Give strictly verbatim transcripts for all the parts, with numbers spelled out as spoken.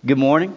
Good morning.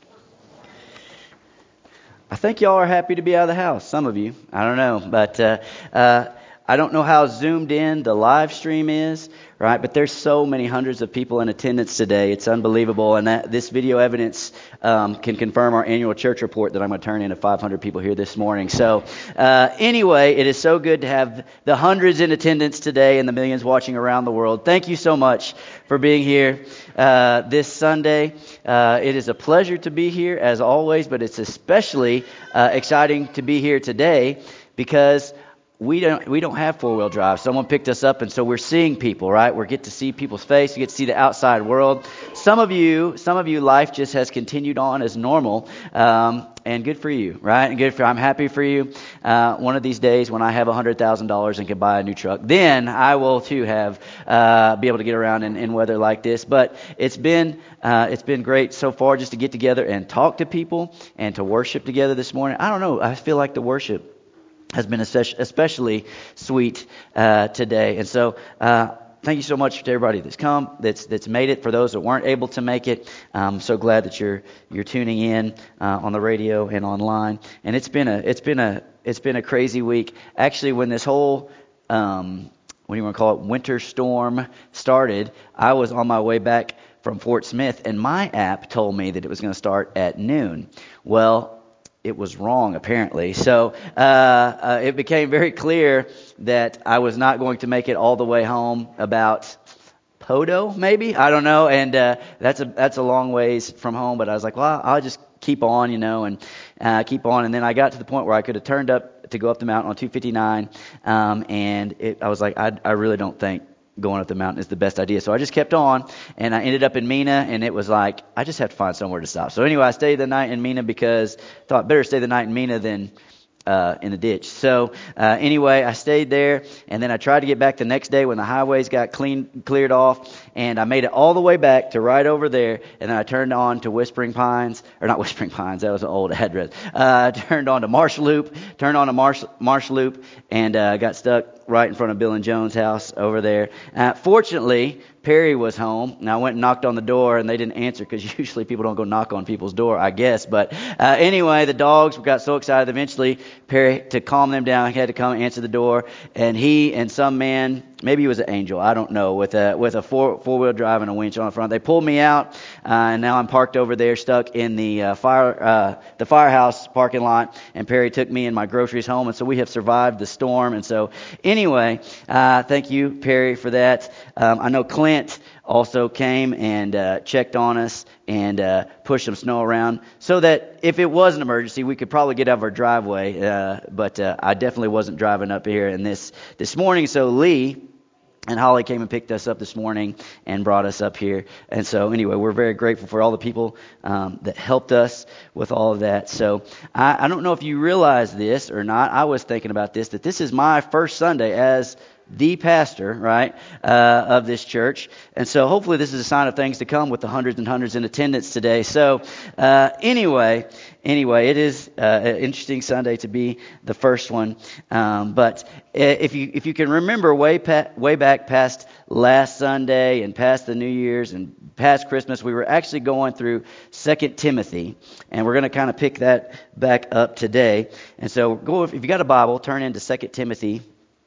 I think y'all are happy to be out of the house. Some of you. I don't know. But uh, uh, I don't know how zoomed in the live stream is, right? But there's so many hundreds of people in attendance today. It's unbelievable. And that this video evidence um, can confirm our annual church report that I'm going to turn in to five hundred people here this morning. So uh, anyway, it is so good to have the hundreds in attendance today and the millions watching around the world. Thank you so much for being here uh, this Sunday. Uh, it is a pleasure to be here as always, but it's especially uh, exciting to be here today because we don't we don't have four-wheel drive. Someone picked us up, and so we're seeing people, right? We get to see people's face. You get to see the outside world. Some of you, some of you, life just has continued on as normal, um, and good for you, right? And good for I'm happy for you. Uh, one of these days, when I have a hundred thousand dollars and can buy a new truck, then I will too have uh, be able to get around in, in weather like this. But it's been uh, it's been great so far just to get together and talk to people and to worship together this morning. I don't know. I feel like the worship has been especially sweet uh, today. And so uh, thank you so much to everybody that's come, that's that's made it. For those that weren't able to make it, I'm so glad that you're you're tuning in uh, on the radio and online. And it's been a it's been a it's been a crazy week. Actually, when this whole um, what do you want to call it, winter storm started, I was on my way back from Fort Smith, and my app told me that it was going to start at noon. Well, it was wrong, apparently. So uh, uh, it became very clear that I was not going to make it all the way home about Podo, maybe? I don't know. And uh, that's a that's a long ways from home. But I was like, well, I'll just keep on, you know, and uh, keep on. And then I got to the point where I could have turned up to go up the mountain on two fifty-nine. Um, and it, I was like, I, I really don't think going up the mountain is the best idea. So I just kept on, and I ended up in Mena, and it was like, I just have to find somewhere to stop. So anyway, I stayed the night in Mena because I thought better stay the night in Mena than uh, in the ditch. So uh, anyway, I stayed there, and then I tried to get back the next day when the highways got clean, cleared off, and I made it all the way back to right over there, and then I turned on to Whispering Pines, or not Whispering Pines, that was an old address. Uh, I turned on to Marsh Loop, turned on to Marsh, Marsh Loop, and uh, got stuck right in front of Bill and Jones' house over there. Uh, fortunately, Perry was home, and I went and knocked on the door, and they didn't answer because usually people don't go knock on people's door, I guess. But uh, anyway, the dogs got so excited. Eventually, Perry, to calm them down, he had to come and answer the door, and he and some man, maybe he was an angel, I don't know, with a with a four four wheel drive and a winch on the front. They pulled me out, uh, and now I'm parked over there, stuck in the uh, fire uh, the firehouse parking lot. And Perry took me and my groceries home, and so we have survived the storm. And so anyway, uh, thank you, Perry, for that. Um, I know Clint also came and uh, checked on us and uh, pushed some snow around so that if it was an emergency, we could probably get out of our driveway. Uh, but uh, I definitely wasn't driving up here in this this morning. So Lee and Holly came and picked us up this morning and brought us up here. And so anyway, we're very grateful for all the people um, that helped us with all of that. So I, I don't know if you realize this or not. I was thinking about this, that this is my first Sunday as the pastor, right, uh, of this church. And so hopefully this is a sign of things to come with the hundreds and hundreds in attendance today. So uh, anyway, anyway, it is uh, an interesting Sunday to be the first one. Um, but if you if you can remember way pa- way back past last Sunday and past the New Year's and past Christmas, we were actually going through Second Timothy, and we're going to kind of pick that back up today. And so go if you got a Bible, turn into Second Timothy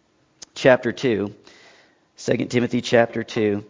chapter two, Second Timothy chapter two.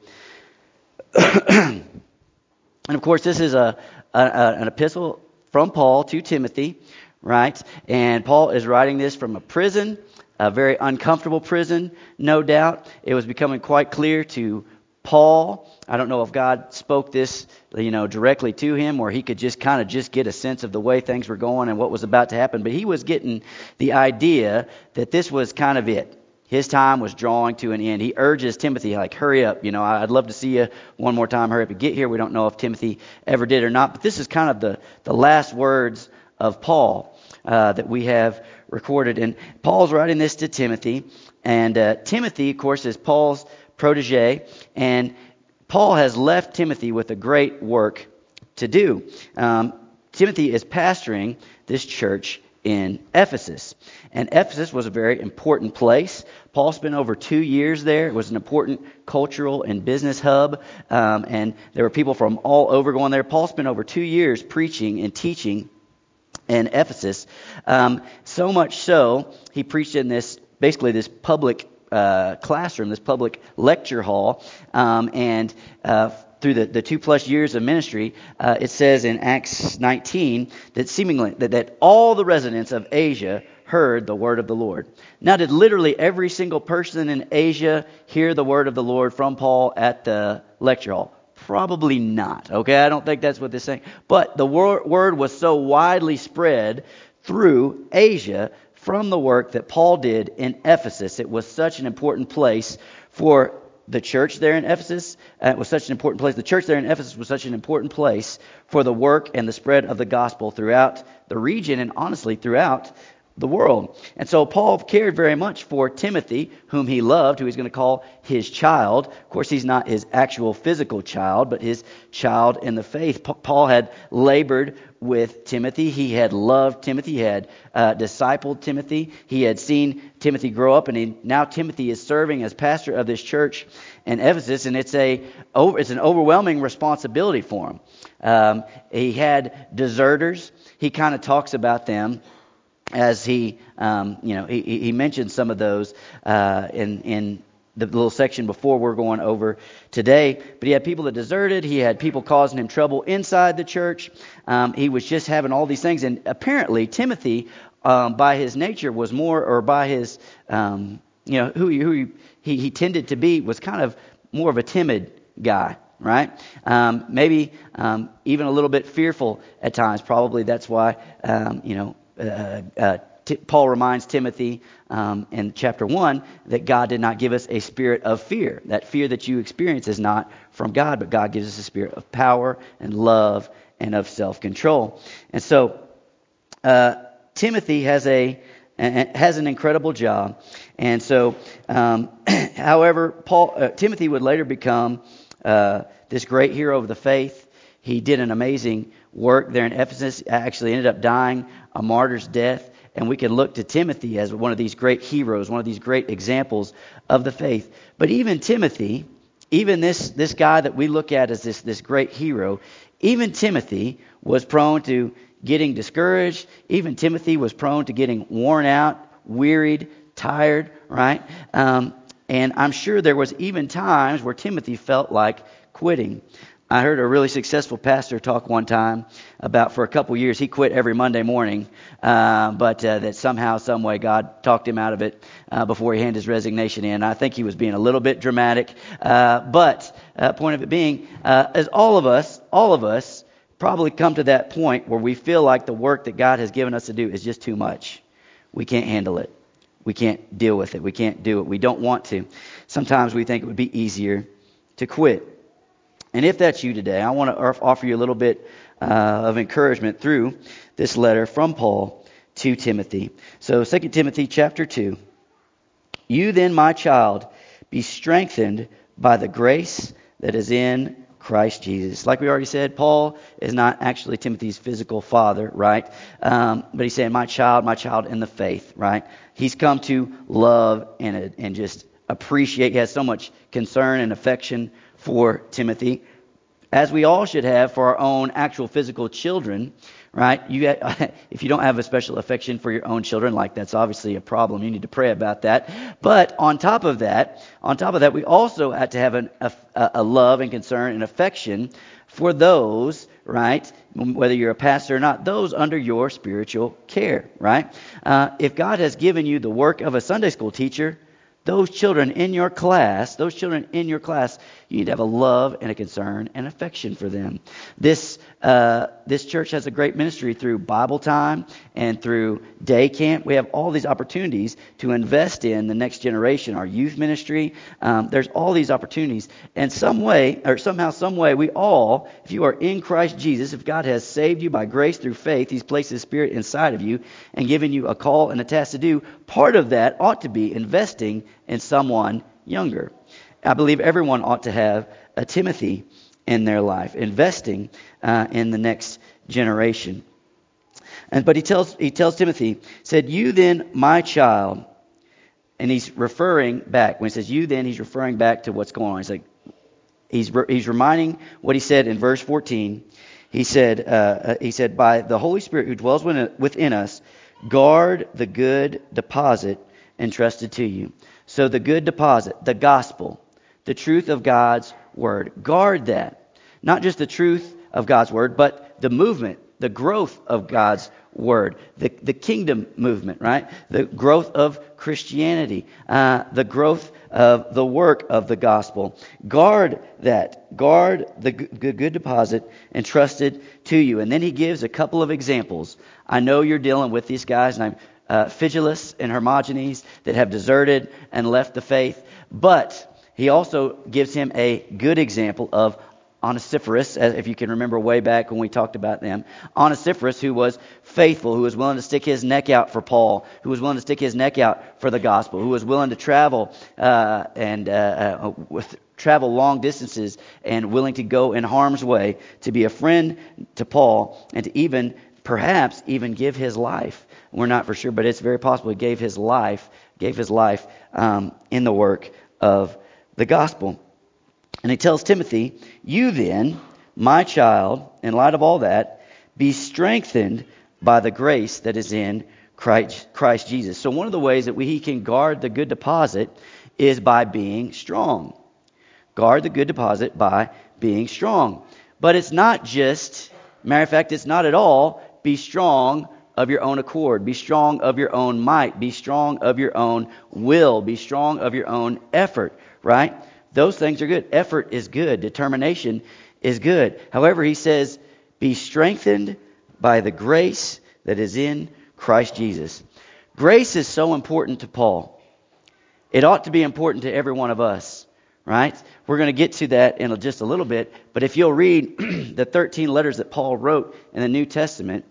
And of course, this is a, a, a an epistle from Paul to Timothy, right? And Paul is writing this from a prison, a very uncomfortable prison, no doubt. It was becoming quite clear to Paul. I don't know if God spoke this, you know, directly to him, or he could just kind of just get a sense of the way things were going and what was about to happen. But he was getting the idea that this was kind of it. His time was drawing to an end. He urges Timothy, like, hurry up. You know, I'd love to see you one more time. Hurry up and get here. We don't know if Timothy ever did or not. But this is kind of the, the last words of Paul uh, that we have recorded. And Paul's writing this to Timothy. And uh, Timothy, of course, is Paul's protege. And Paul has left Timothy with a great work to do. Um, Timothy is pastoring this church in Ephesus. And Ephesus was a very important place. Paul spent over two years there. It was an important cultural and business hub, um, and there were people from all over going there. Paul spent over two years preaching and teaching in Ephesus, um, so much so he preached in this basically this public uh, classroom, this public lecture hall, um, and uh, through the, the two plus years of ministry, uh, it says in Acts nineteen that seemingly that, that all the residents of Asia heard the word of the Lord. Now, did literally every single person in Asia hear the word of the Lord from Paul at the lecture hall? Probably not. Okay, I don't think that's what they're saying. But the wor- word was so widely spread through Asia from the work that Paul did in Ephesus. It was such an important place for the church there in Ephesus. Uh, it was such an important place. The church there in Ephesus was such an important place for the work and the spread of the gospel throughout the region and honestly throughout the world. And so Paul cared very much for Timothy, whom he loved, who he's going to call his child. Of course, he's not his actual physical child, but his child in the faith. Pa- Paul had labored with Timothy. He had loved Timothy. He had uh, discipled Timothy. He had seen Timothy grow up, and he, now Timothy is serving as pastor of this church in Ephesus, and it's a it's an overwhelming responsibility for him. Um, he had deserters. He kind of talks about them as he, um, you know, he, he mentioned some of those uh, in in the little section before we're going over today. But he had people that deserted. He had people causing him trouble inside the church. Um, he was just having all these things. And apparently Timothy, um, by his nature, was more, or by his, um, you know, who, he, who he, he tended to be, was kind of more of a timid guy. Right? Um, maybe um, even a little bit fearful at times. Probably that's why, um, you know, Uh, uh, T- Paul reminds Timothy um, in chapter one that God did not give us a spirit of fear. That fear that you experience is not from God, but God gives us a spirit of power and love and of self-control. And so uh, Timothy has a has an incredible job. And so, um, however, Paul uh, Timothy would later become uh, this great hero of the faith. He did an amazing work there in Ephesus. Actually ended up dying a martyr's death. And we can look to Timothy as one of these great heroes, one of these great examples of the faith. But even Timothy, even this, this guy that we look at as this, this great hero, even Timothy was prone to getting discouraged. Even Timothy was prone to getting worn out, wearied, tired, right? Um, and I'm sure there was even times where Timothy felt like quitting. I heard a really successful pastor talk one time about for a couple years he quit every Monday morning, uh, but uh, that somehow, some way, God talked him out of it uh, before he handed his resignation in. I think he was being a little bit dramatic, uh, but uh, point of it being, uh, as all of us, all of us probably come to that point where we feel like the work that God has given us to do is just too much. We can't handle it. We can't deal with it. We can't do it. We don't want to. Sometimes we think it would be easier to quit. And if that's you today, I want to offer you a little bit uh, of encouragement through this letter from Paul to Timothy. So Second Timothy chapter two. You then, my child, be strengthened by the grace that is in Christ Jesus. Like we already said, Paul is not actually Timothy's physical father, right? Um, but he's saying, my child, my child in the faith, right? He's come to love and, and just appreciate. He has so much concern and affection for Timothy, as we all should have for our own actual physical children, right? You, if you don't have a special affection for your own children, like that's obviously a problem. You need to pray about that. But on top of that, on top of that, we also have to have an, a, a love and concern and affection for those, right? Whether you're a pastor or not, those under your spiritual care, right? Uh, if God has given you the work of a Sunday school teacher, those children in your class, those children in your class, you need to have a love and a concern and affection for them. This uh, this church has a great ministry through Bible time and through day camp. We have all these opportunities to invest in the next generation, our youth ministry. Um, there's all these opportunities. And some way, or somehow, some way, we all, if you are in Christ Jesus, if God has saved you by grace through faith, He's placed His Spirit inside of you and given you a call and a task to do, part of that ought to be investing in someone younger. I believe everyone ought to have a Timothy in their life, investing uh, in the next generation. And but he tells he tells Timothy, said, "You then, my child," and he's referring back. When he says "you then," he's referring back to what's going on. He's like, he's he's reminding what he said in verse fourteen. He said, uh, he said, "By the Holy Spirit who dwells within us, guard the good deposit entrusted to you." So the good deposit, the gospel, the truth of God's word, guard that. Not just the truth of God's word, but the movement, the growth of God's word, the, the kingdom movement, right? The growth of Christianity, uh, the growth of the work of the gospel. Guard that. Guard the good, good deposit entrusted to you. And then he gives a couple of examples. I know you're dealing with these guys, and I'm uh, Phygelus and Hermogenes that have deserted and left the faith. But he also gives him a good example of Onesiphorus, as if you can remember way back when we talked about them. Onesiphorus, who was faithful, who was willing to stick his neck out for Paul, who was willing to stick his neck out for the gospel, who was willing to travel uh, and uh, uh, with, travel long distances and willing to go in harm's way to be a friend to Paul and to even, perhaps, even give his life. We're not for sure, but it's very possible he gave his life, gave his life um, in the work of the gospel. And he tells Timothy, "You then, my child, in light of all that, be strengthened by the grace that is in Christ, Christ Jesus." So one of the ways that we can guard the good deposit is by being strong. Guard the good deposit by being strong. But it's not just, matter of fact, it's not at all, be strong of your own accord. Be strong of your own might. Be strong of your own will. Be strong of your own effort, right? Those things are good. Effort is good. Determination is good. However, he says, be strengthened by the grace that is in Christ Jesus. Grace is so important to Paul. It ought to be important to every one of us, right? We're going to get to that in just a little bit. But if you'll read the thirteen letters that Paul wrote in the New Testament,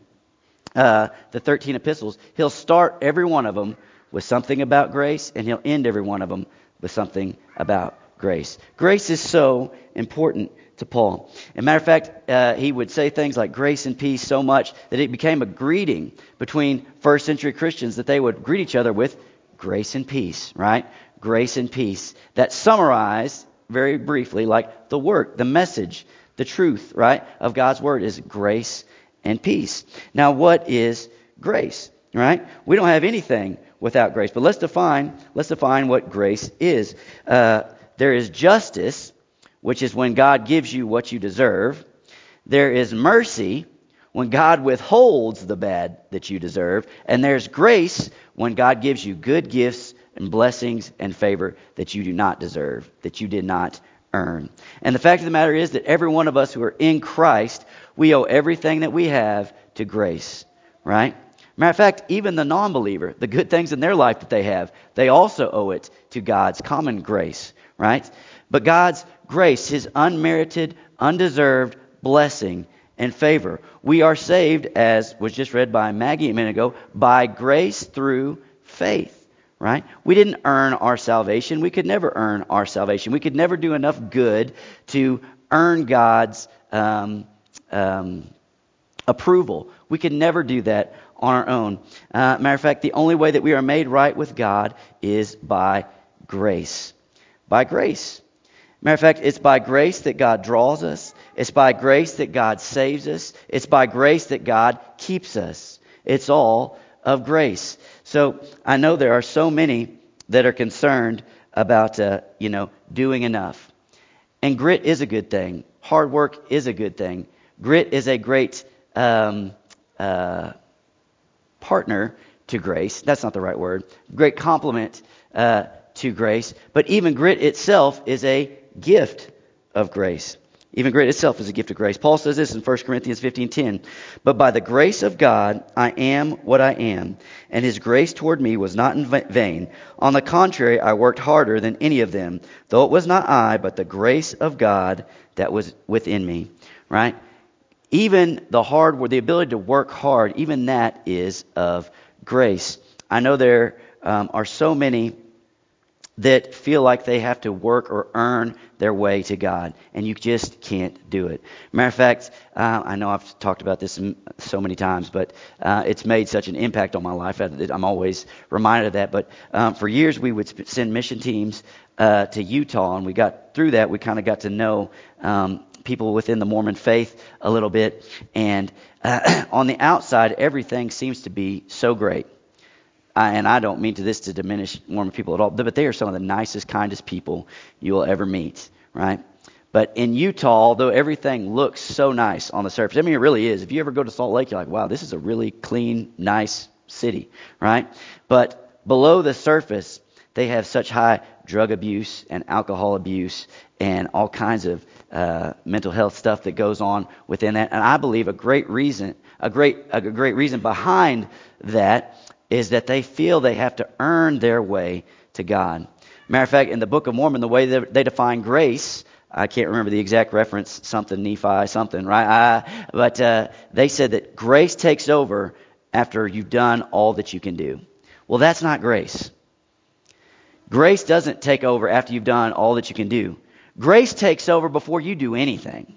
uh, the thirteen epistles, he'll start every one of them with something about grace, and he'll end every one of them with something about grace. Grace is so important to Paul. As a matter of fact, uh, he would say things like grace and peace so much that it became a greeting between first century Christians, that they would greet each other with grace and peace, right? Grace and peace. That summarized very briefly like the work, the message, the truth, right, of God's word is grace and peace. Now, what is grace, right? We don't have anything without grace, but let's define, let's define what grace is. Uh, There is justice, which is when God gives you what you deserve. There is mercy, when God withholds the bad that you deserve. And there's grace, when God gives you good gifts and blessings and favor that you do not deserve, that you did not earn. And the fact of the matter is that every one of us who are in Christ, we owe everything that we have to grace, right? Matter of fact, even the non-believer, the good things in their life that they have, they also owe it to God's common grace, right? But God's grace, His unmerited, undeserved blessing and favor. We are saved, as was just read by Maggie a minute ago, by grace through faith, right? We didn't earn our salvation. We could never earn our salvation. We could never do enough good to earn God's um, um, approval. We could never do that on our own. Uh, matter of fact, the only way that we are made right with God is by grace. By grace. Matter of fact, it's by grace that God draws us. It's by grace that God saves us. It's by grace that God keeps us. It's all of grace. So I know there are so many that are concerned about, uh, you know, doing enough. And grit is a good thing. Hard work is a good thing. Grit is a great um, uh, partner to grace. That's not the right word. Great complement uh, to grace. But even grit itself is a gift of grace. Even grit itself is a gift of grace. Paul says this in First Corinthians fifteen ten. But by the grace of God, I am what I am, and His grace toward me was not in vain. On the contrary, I worked harder than any of them, though it was not I, but the grace of God that was within me. Right? Even the hard work, the ability to work hard, even that is of grace. I know there um, are so many that feel like they have to work or earn their way to God, and you just can't do it. Matter of fact, uh, I know I've talked about this so many times, but uh, it's made such an impact on my life. I'm always reminded of that. But um, for years, we would send mission teams uh, to Utah, and we got through that. We kind of got to know um, people within the Mormon faith a little bit, and uh, on the outside, everything seems to be so great. I, and I don't mean to this to diminish Mormon people at all, but they are some of the nicest, kindest people you will ever meet, right? But in Utah, although everything looks so nice on the surface, I mean, it really is. If you ever go to Salt Lake, you're like, wow, this is a really clean, nice city, right? But below the surface, they have such high drug abuse and alcohol abuse and all kinds of uh, mental health stuff that goes on within that. And I believe a great reason, a great, a great reason behind that is that they feel they have to earn their way to God. Matter of fact, in the Book of Mormon, the way that they define grace, I can't remember the exact reference, something Nephi, something, right? I, but uh, they said that grace takes over after you've done all that you can do. Well, that's not grace. Grace doesn't take over after you've done all that you can do. Grace takes over before you do anything.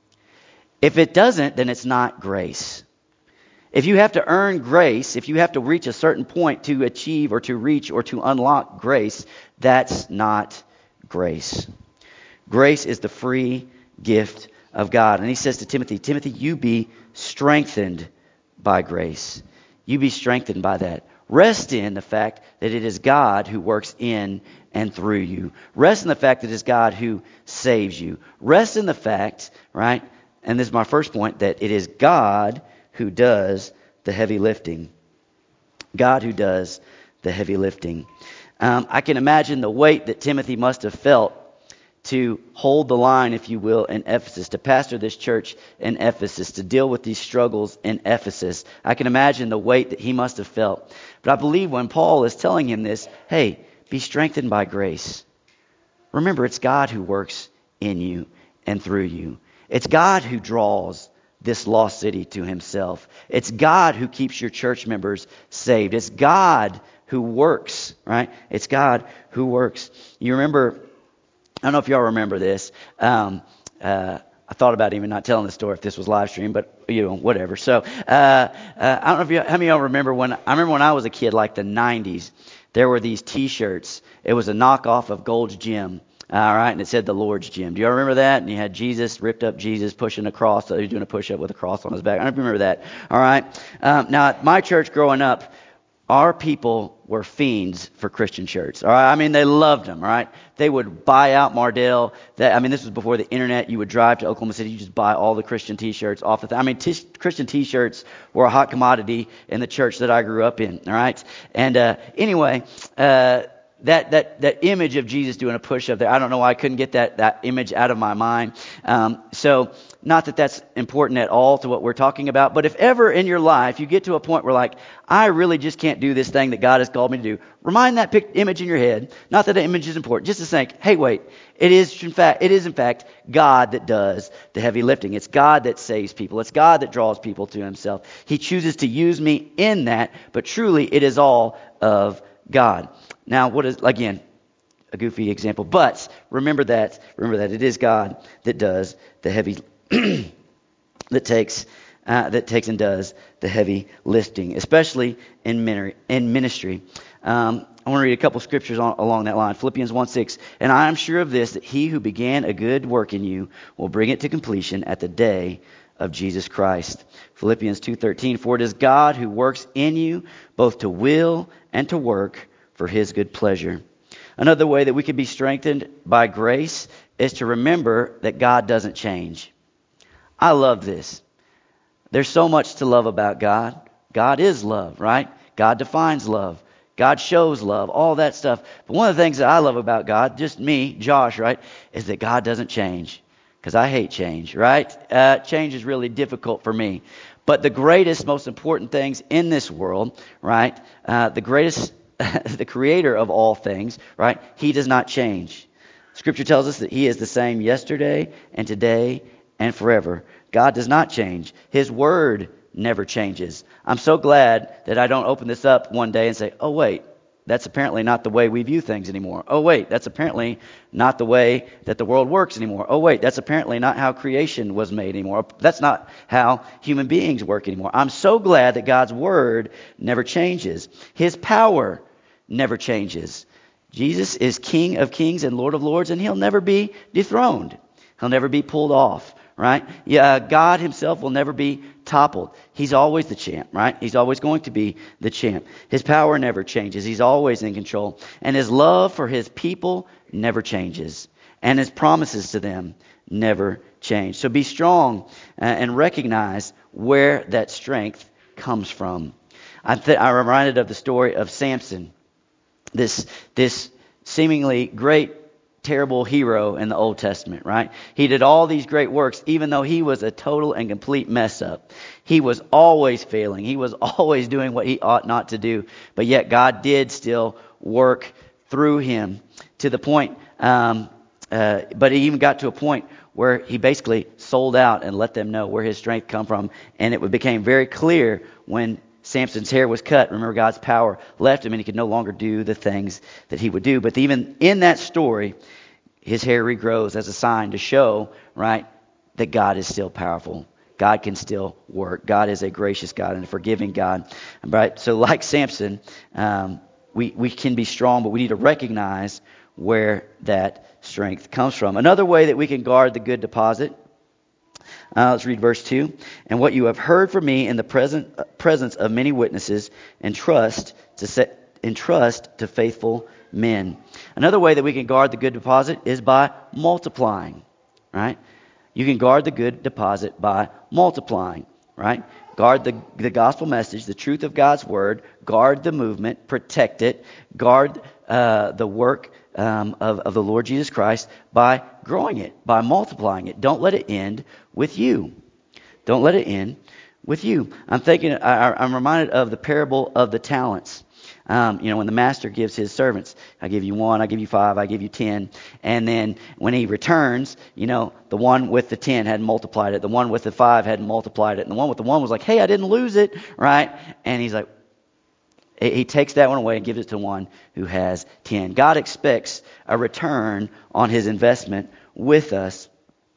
If it doesn't, then it's not grace. If you have to earn grace, if you have to reach a certain point to achieve or to reach or to unlock grace, that's not grace. Grace is the free gift of God. And he says to Timothy, Timothy, you be strengthened by grace. You be strengthened by that. Rest in the fact that it is God who works in and through you. Rest in the fact that it is God who saves you. Rest in the fact, right, and this is my first point, that it is God who does the heavy lifting. God who does the heavy lifting. Um, I can imagine the weight that Timothy must have felt to hold the line, if you will, in Ephesus, to pastor this church in Ephesus, to deal with these struggles in Ephesus. I can imagine the weight that he must have felt. But I believe when Paul is telling him this, hey, be strengthened by grace. Remember, it's God who works in you and through you. It's God who draws this lost city to himself. It's God who keeps your church members saved. It's God who works, right? It's God who works. You remember, I don't know if y'all remember this. Um, uh, I thought about even not telling the story if this was live stream, but you know, whatever. So uh, uh, I don't know if you, how many of y'all remember when I remember when I was a kid, like the nineties. There were these T-shirts. It was a knockoff of Gold's Gym. All right, and it said the Lord's Gym. Do you all remember that? And you had Jesus, ripped up Jesus, pushing a cross. So he was doing a push-up with a cross on his back. I don't know if you remember that. All right. Um, now, at my church growing up, our people were fiends for Christian shirts. All right, I mean, they loved them. All right, they would buy out Mardell. That I mean, this was before the internet. You would drive to Oklahoma City, you just buy all the Christian T-shirts off the. Th- I mean, t- Christian T-shirts were a hot commodity in the church that I grew up in. All right, and uh, anyway. Uh, That, that that image of Jesus doing a push-up there, I don't know why I couldn't get that, that image out of my mind. Um, so, not that that's important at all to what we're talking about, but if ever in your life you get to a point where like, I really just can't do this thing that God has called me to do, remind that pic- image in your head, not that the image is important, just to think, hey, wait, it is in fact, it is in fact God that does the heavy lifting. It's God that saves people. It's God that draws people to himself. He chooses to use me in that, but truly it is all of God. Now, what is, again, a goofy example, but remember that, remember that it is God that does the heavy, that takes, uh, that takes and does the heavy lifting, especially in ministry. In ministry. Um, I want to read a couple scriptures on, along that line. Philippians one six, and I am sure of this, that he who began a good work in you will bring it to completion at the day of Jesus Christ. Philippians two thirteen, for it is God who works in you both to will and to work for his good pleasure. Another way that we can be strengthened by grace is to remember that God doesn't change. I love this. There's so much to love about God. God is love, right? God defines love. God shows love, all that stuff. But one of the things that I love about God, just me, Josh, right, is that God doesn't change. Because I hate change, right? Uh, change is really difficult for me. But the greatest, most important things in this world, right, uh, the greatest the creator of all things, right? He does not change. Scripture tells us that he is the same yesterday and today and forever. God does not change. His word never changes. I'm so glad that I don't open this up one day and say, oh, wait, that's apparently not the way we view things anymore. Oh, wait, that's apparently not the way that the world works anymore. Oh, wait, that's apparently not how creation was made anymore. That's not how human beings work anymore. I'm so glad that God's word never changes. His power never changes. Jesus is King of kings and Lord of lords, and he'll never be dethroned. He'll never be pulled off, right? Yeah, God himself will never be toppled. He's always the champ, right? He's always going to be the champ. His power never changes. He's always in control. And his love for his people never changes. And his promises to them never change. So be strong uh, and recognize where that strength comes from. I'm, th- I'm reminded of the story of Samson, this this seemingly great, terrible hero in the Old Testament, right? He did all these great works, even though he was a total and complete mess up. He was always failing. He was always doing what he ought not to do. But yet God did still work through him to the point, um, uh, but he even got to a point where he basically sold out and let them know where his strength come from. And it became very clear when Samson's hair was cut. Remember, God's power left him and he could no longer do the things that he would do. But even in that story, his hair regrows as a sign to show, right, that God is still powerful. God can still work. God is a gracious God and a forgiving God. Right? So like Samson, um, we, we can be strong, but we need to recognize where that strength comes from. Another way that we can guard the good deposit, Uh, let's read verse two. And what you have heard from me in the present, uh, presence of many witnesses, entrust to set, entrust to faithful men. Another way that we can guard the good deposit is by multiplying, right? You can guard the good deposit by multiplying, right? Guard the, the gospel message, the truth of God's word. Guard the movement, protect it. Guard uh, the work um, of, of the Lord Jesus Christ by growing it, by multiplying it. Don't let it end with you. Don't let it end with you. I'm thinking, I, I'm reminded of the parable of the talents. Um, you know, when the master gives his servants, I give you one, I give you five, I give you ten. And then when he returns, you know, the one with the ten had multiplied it. The one with the five had multiplied it. And the one with the one was like, hey, I didn't lose it, right? And he's like, he takes that one away and gives it to one who has ten. God expects a return on his investment with us.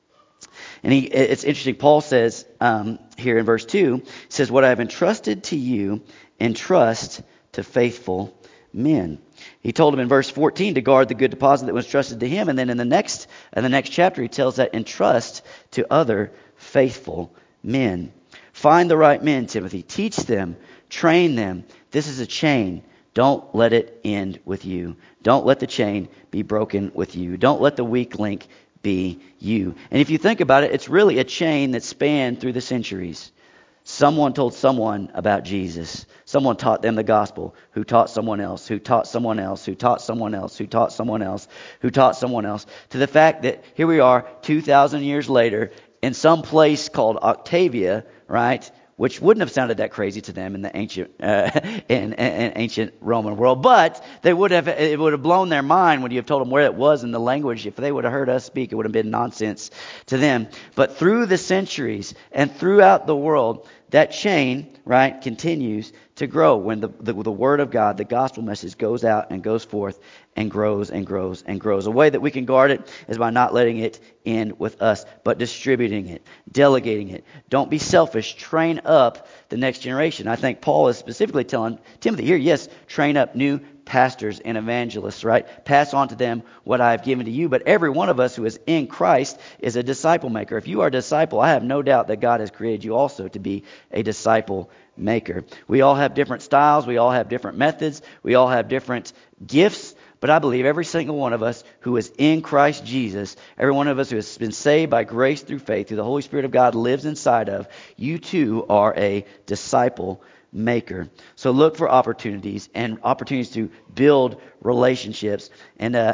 And he, it's interesting, Paul says um, here in verse two, he says, what I have entrusted to you, entrust to faithful men. He told him in verse fourteen to guard the good deposit that was entrusted to him. And then in the next in the next chapter, he tells that entrust to other faithful men. Find the right men, Timothy. Teach them. Train them. This is a chain. Don't let it end with you. Don't let the chain be broken with you. Don't let the weak link be you. And if you think about it, it's really a chain that spanned through the centuries. Someone told someone about Jesus. Someone taught them the gospel, who taught someone else, who taught someone else, who taught someone else, who taught someone else, who taught someone else, to the fact that here we are two thousand years later in some place called Octavia, right? Which wouldn't have sounded that crazy to them in the ancient uh, in, in ancient Roman world, but they would have it would have blown their mind when you have told them where it was in the language. If they would have heard us speak, it would have been nonsense to them. But through the centuries and throughout the world, that chain, right, continues to grow when the, the the word of God, the gospel message, goes out and goes forth and grows and grows and grows. A way that we can guard it is by not letting it end with us, but distributing it, delegating it. Don't be selfish. Train up the next generation. I think Paul is specifically telling Timothy here, yes, train up new pastors and evangelists, right? Pass on to them what I have given to you. But every one of us who is in Christ is a disciple maker. If you are a disciple, I have no doubt that God has created you also to be a disciple maker. We all have different styles. We all have different methods. We all have different gifts. But I believe every single one of us who is in Christ Jesus, every one of us who has been saved by grace through faith, who the Holy Spirit of God lives inside of, you too are a disciple maker. So look for opportunities and opportunities to build relationships. And uh,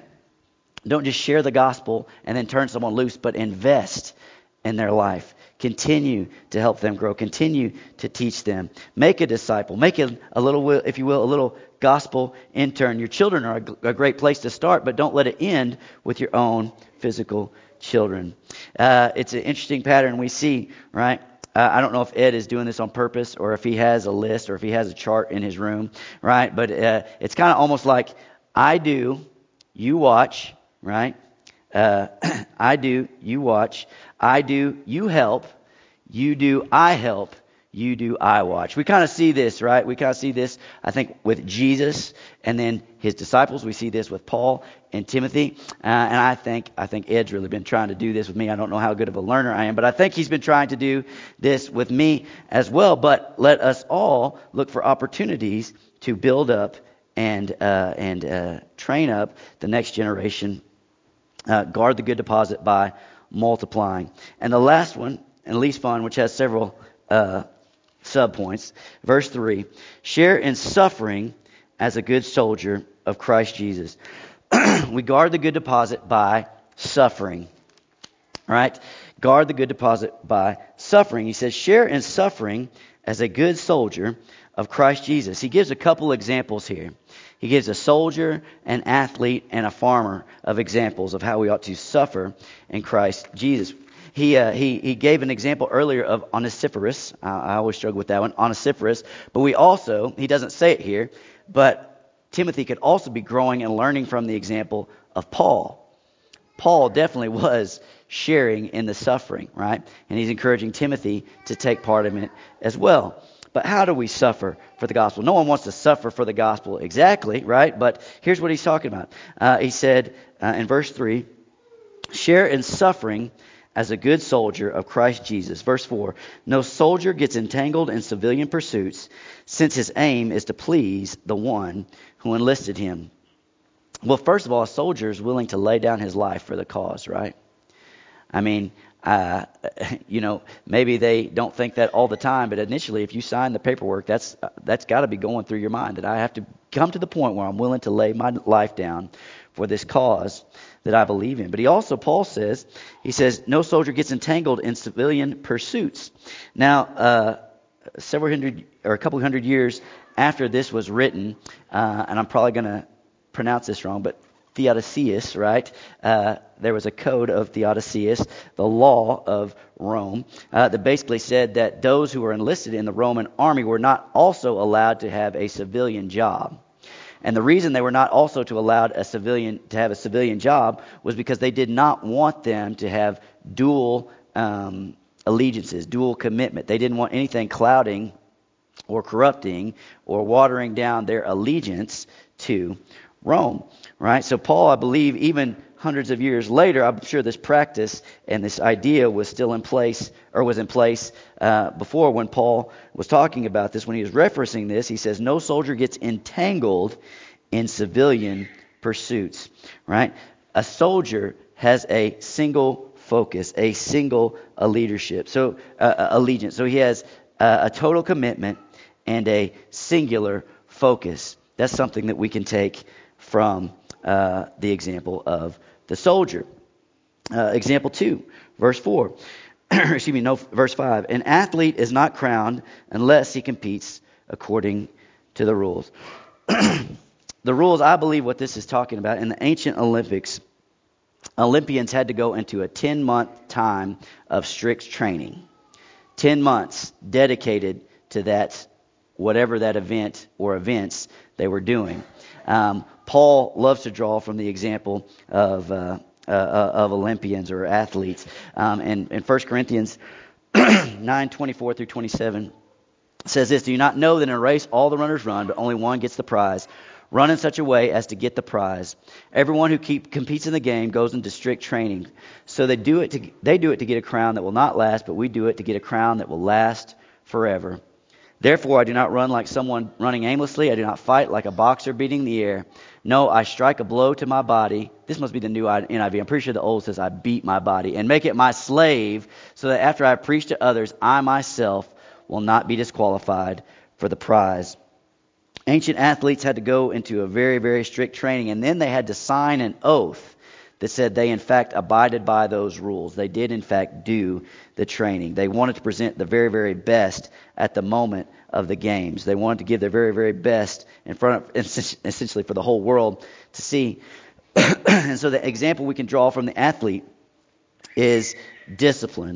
don't just share the gospel and then turn someone loose, but invest in their life. Continue to help them grow. Continue to teach them. Make a disciple. Make a, a little, if you will, a little gospel intern. Your children are a, a great place to start, but don't let it end with your own physical children. Uh, it's an interesting pattern we see, right? Uh, I don't know if Ed is doing this on purpose or if he has a list or if he has a chart in his room, right? But uh, it's kind of almost like I do, you watch, right? Uh, I do, you watch. I do, you help. You do, I help. You do, I watch. We kind of see this, right? We kind of see this, I think, with Jesus and then his disciples. We see this with Paul and Timothy. Uh, and I think I think Ed's really been trying to do this with me. I don't know how good of a learner I am, but I think he's been trying to do this with me as well. But let us all look for opportunities to build up and uh, and uh, train up the next generation. Uh, guard the good deposit by multiplying. And the last one, and least fun, which has several uh, subpoints. Verse three, share in suffering as a good soldier of Christ Jesus. We guard the good deposit by suffering. All right? Guard the good deposit by suffering. He says, share in suffering as a good soldier of Christ Jesus. He gives a couple examples here. He gives a soldier, an athlete, and a farmer of examples of how we ought to suffer in Christ Jesus. He uh, he he gave an example earlier of Onesiphorus. Uh, I always struggle with that one, Onesiphorus. But we also, he doesn't say it here, but Timothy could also be growing and learning from the example of Paul. Paul definitely was sharing in the suffering, right? And he's encouraging Timothy to take part in it as well. But how do we suffer for the gospel? No one wants to suffer for the gospel exactly, right? But here's what he's talking about. Uh, he said uh, in verse three, share in suffering as a good soldier of Christ Jesus. Verse four, no soldier gets entangled in civilian pursuits, since his aim is to please the one who enlisted him. Well, first of all, a soldier is willing to lay down his life for the cause, right? I mean, uh, you know, maybe they don't think that all the time, but initially, if you sign the paperwork, that's uh, that's got to be going through your mind, that I have to come to the point where I'm willing to lay my life down for this cause that I believe in. But he also, Paul says, he says, no soldier gets entangled in civilian pursuits. Now, uh, several hundred or a couple hundred years after this was written, uh, and I'm probably going to pronounce this wrong, but Theodosius, right? Uh, there was a code of Theodosius, the law of Rome, uh, that basically said that those who were enlisted in the Roman army were not also allowed to have a civilian job. And the reason they were not also to allowed a civilian to have a civilian job was because they did not want them to have dual um, allegiances, dual commitment. They didn't want anything clouding or corrupting or watering down their allegiance to Rome, right? So Paul, I believe, even hundreds of years later, I'm sure this practice and this idea was still in place, or was in place uh, before when Paul was talking about this. When he was referencing this, he says, no soldier gets entangled in civilian pursuits, right? A soldier has a single focus, a single a leadership, so uh, allegiance. So he has uh, a total commitment and a singular focus. That's something that we can take from uh, the example of the soldier. Uh, example two, verse four. Excuse me, no, verse five. An athlete is not crowned unless he competes according to the rules. The rules, I believe what this is talking about, in the ancient Olympics, Olympians had to go into a ten-month time of strict training. ten months dedicated to that, whatever that event or events they were doing. Um, Paul loves to draw from the example of uh, uh, of Olympians or athletes. Um, and in First Corinthians nine twenty-four through twenty-seven says this: do you not know that in a race all the runners run, but only one gets the prize? Run in such a way as to get the prize. Everyone who keep, competes in the game goes into strict training. So they do it to they do it to get a crown that will not last, but we do it to get a crown that will last forever. Therefore, I do not run like someone running aimlessly. I do not fight like a boxer beating the air. No, I strike a blow to my body. This must be the new N I V. I'm pretty sure the old says I beat my body and make it my slave, so that after I preach to others, I myself will not be disqualified for the prize. Ancient athletes had to go into a very, very strict training, and then they had to sign an oath that said they, in fact, abided by those rules. They did, in fact, do the training. They wanted to present the very, very best at the moment of the games. They wanted to give their very, very best in front of, essentially, for the whole world to see. And so the example we can draw from the athlete is discipline,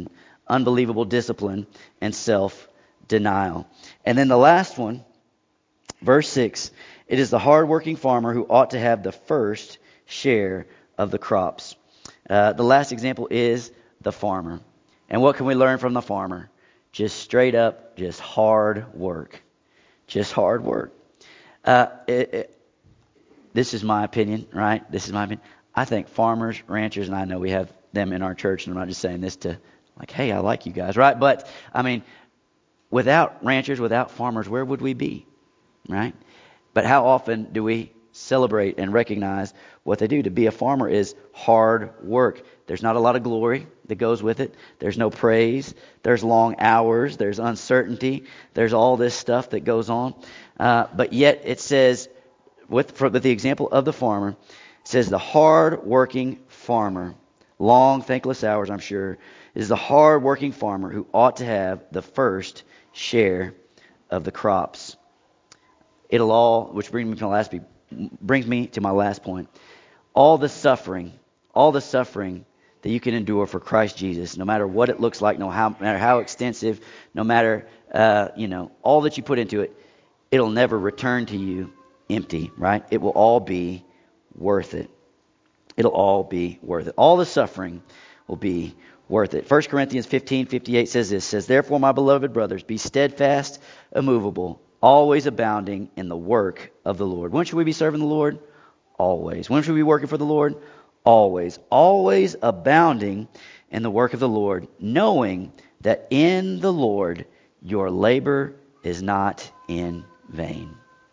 unbelievable discipline and self-denial. And then the last one, verse six, it is the hardworking farmer who ought to have the first share of the crops. Uh, the last example is the farmer. And what can we learn from the farmer? Just straight up, just hard work. Just hard work. Uh, it, it, this is my opinion, right? This is my opinion. I think farmers, ranchers, and I know we have them in our church, and I'm not just saying this to, like, hey, I like you guys, right? But, I mean, without ranchers, without farmers, where would we be, right? But how often do we celebrate and recognize what they do? To be a farmer is hard work. There's not a lot of glory that goes with it. There's no praise. There's long hours. There's uncertainty. There's all this stuff that goes on. Uh, but yet it says, with, with the example of the farmer, it says the hard-working farmer, long, thankless hours, I'm sure, is the hard-working farmer who ought to have the first share of the crops. It'll all, which brings me to my last, brings me to my last point. All the suffering, all the suffering that you can endure for Christ Jesus, no matter what it looks like, no how, no matter how extensive, no matter uh, you know all that you put into it, it'll never return to you empty, right? It will all be worth it. It'll all be worth it. All the suffering will be worth it. First Corinthians fifteen fifty-eight says this, says, therefore, my beloved brothers, be steadfast, immovable, always abounding in the work of the Lord. When should we be serving the Lord? Always. When should we be working for the Lord? Always. Always abounding in the work of the Lord, knowing that in the Lord your labor is not in vain.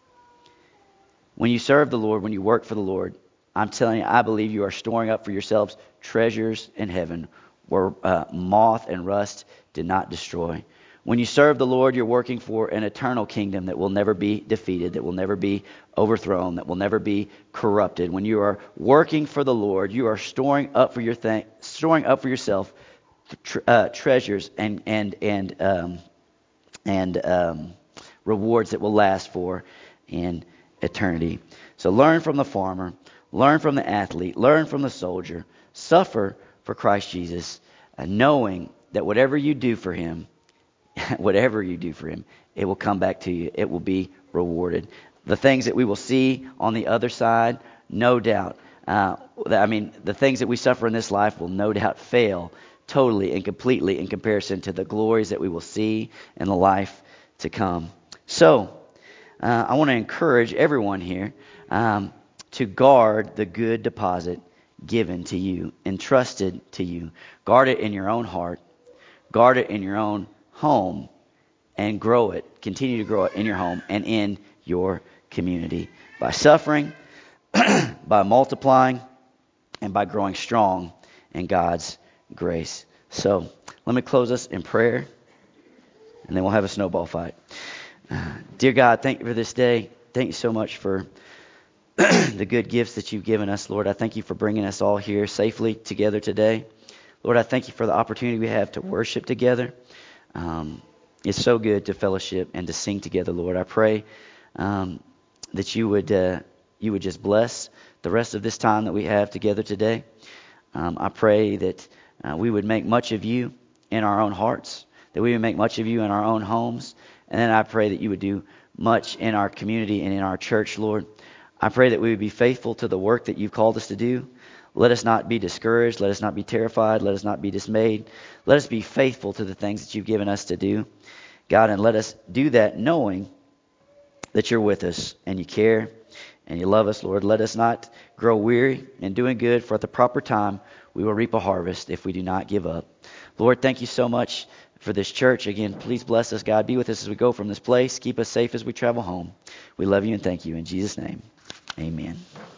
When you serve the Lord, when you work for the Lord, I'm telling you, I believe you are storing up for yourselves treasures in heaven where uh, moth and rust did not destroy. When you serve the Lord, you're working for an eternal kingdom that will never be defeated, that will never be overthrown, that will never be corrupted. When you are working for the Lord, you are storing up for your th- storing up for yourself tr- uh, treasures and and and um, and um, rewards that will last for in eternity. So learn from the farmer, learn from the athlete, learn from the soldier, suffer for Christ Jesus, uh, knowing that whatever you do for Him, whatever you do for Him, it will come back to you. It will be rewarded. The things that we will see on the other side, no doubt. Uh, I mean, the things that we suffer in this life will no doubt fail totally and completely in comparison to the glories that we will see in the life to come. So, uh, I want to encourage everyone here um, to guard the good deposit given to you, entrusted to you. Guard it in your own heart. Guard it in your own home, and grow it, continue to grow it in your home and in your community by suffering, by multiplying, and by growing strong in God's grace. So let me close us in prayer, and then we'll have a snowball fight. Uh, dear God, thank you for this day. Thank you so much for the good gifts that you've given us, Lord. I thank you for bringing us all here safely together today. Lord, I thank you for the opportunity we have to worship together. Um, it's so good to fellowship and to sing together, Lord. I pray um, that you would uh, you would just bless the rest of this time that we have together today. Um, I pray that uh, we would make much of you in our own hearts, that we would make much of you in our own homes, and then I pray that you would do much in our community and in our church, Lord. I pray that we would be faithful to the work that you've called us to do. Let us not be discouraged. Let us not be terrified. Let us not be dismayed. Let us be faithful to the things that you've given us to do, God, and let us do that knowing that you're with us and you care and you love us, Lord. Let us not grow weary in doing good, for at the proper time we will reap a harvest if we do not give up. Lord, thank you so much for this church. Again, please bless us, God. Be with us as we go from this place. Keep us safe as we travel home. We love you and thank you. In Jesus' name, amen.